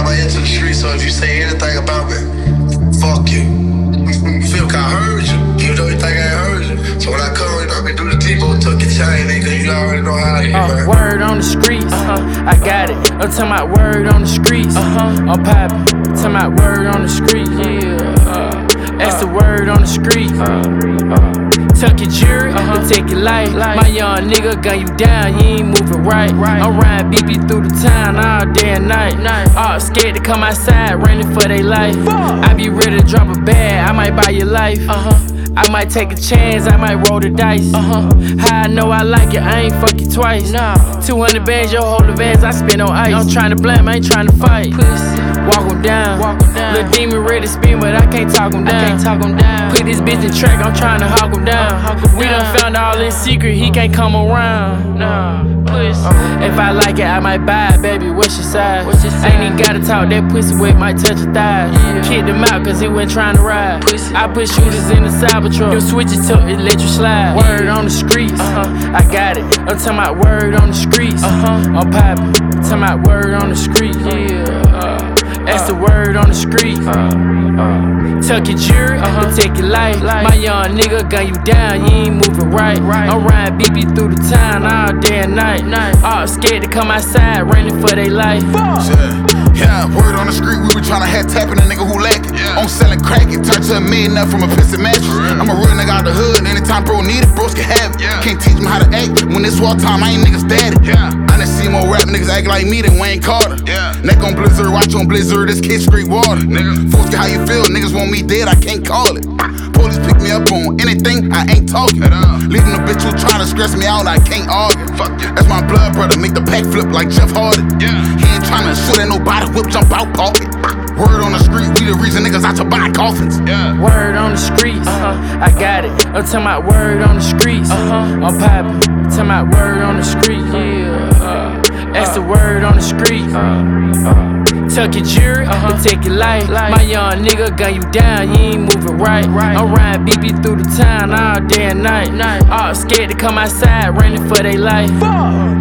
my ear to the street, so if you say anything about me, fuck you. Feel like I heard you, even though you think I ain't heard you. So when I come, you know, I can do the T-Bo, tuck your chain, nigga, you already know how I do, man. Word on the streets, I got it. I'm talking about word on the streets, I'm poppin'. Talking about word on the street, that's the word on the street. Tuck your jury, take your life. My young nigga gun you down, you ain't moving right. I'm riding BB through the town all day and night. All scared to come outside, running for their life. I be ready to drop a bag, I might buy your life. I might take a chance, I might roll the dice. How I know I like it, I ain't fuck you twice. 200 bands, your whole advance, I spin on ice. I'm tryna blame, I ain't tryna fight. Walk em down. Lil' demon ready to spin, but I can't talk him down. Put this bitch in track, I'm tryna hawk him down. We done found all in secret, he can't come around. If I like it, I might buy it, baby, what's your size? Ain't even gotta talk, that pussy wet might touch your thighs. Kicked him out cause he wasn't tryna ride. I put shooters in the Cybertruck, you switch it to electric slide. Word on the streets, I got it. I'm talking about word on the streets, I'm poppin'. Talking about word on the street, that's the word on the street. Tuck your jury, take your life. My young nigga gun you down, you ain't moving right. I'm riding BB through the town all day and night. All scared to come outside, running for their life. Yeah, word on the street, we were tryna hat tapping a nigga who lack it. I'm selling crack, it turned to a millionaire from a pissy mattress. I'm a real nigga out the hood, anytime bro need it, bros can have it. Can't teach them how to act, when it's war time, I ain't niggas daddy. I done see more rap niggas act like me than Wayne Carter. Neck on Blizzard, watch on Blizzard, this kid straight water. Folks get how you feel, niggas want me dead, I can't call it. Police pick me up on anything, I ain't talking. Leaving a bitch who tryna stress me out, I can't argue. That's my blood brother, make the pack flip like Jeff Hardy. He ain't tryna shoot at nobody, whip jump out pocket. Word on the street, we the reason niggas out to buy coffins. Word on the streets, I got it. I'm talking about word on the streets, I'm poppin'. Talking about word on the street, that's the word on the street. Tuck your jury, take your life. My young nigga gun you down, you ain't moving right. I'm riding BB through the town all day and night. All scared to come outside, running for their life.